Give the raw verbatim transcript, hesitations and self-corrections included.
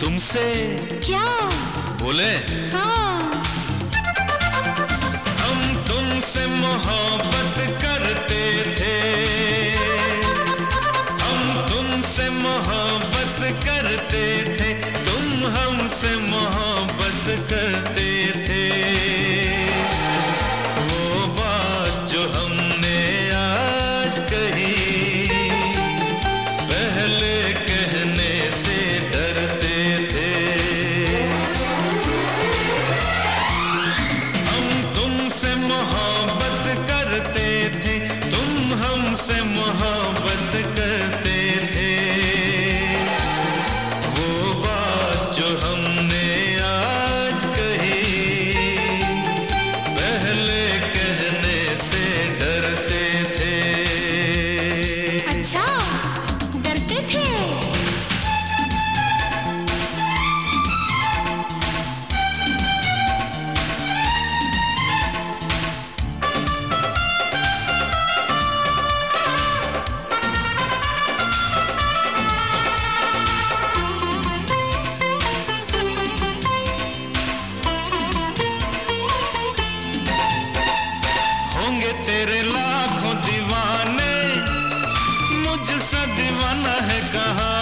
तुमसे क्या बोले? हाँ। हम तुमसे मोहब्बत करते थे, हम तुमसे मोहब्बत करते थे, तुम हमसे मोहब्बत करते थे। वो बात जो हमने आज कही, पहले कहने से डरते थे। हम तुमसे मोहब्बत करते थे, तुम हमसे मोहब्बत करते थे। वो बात जो हमने आज कही, पहले कहने से डरते थे। अच्छा डरते थे। होंगे तेरे लाखों दीवाने, मुझसा दीवाना है कहाँ।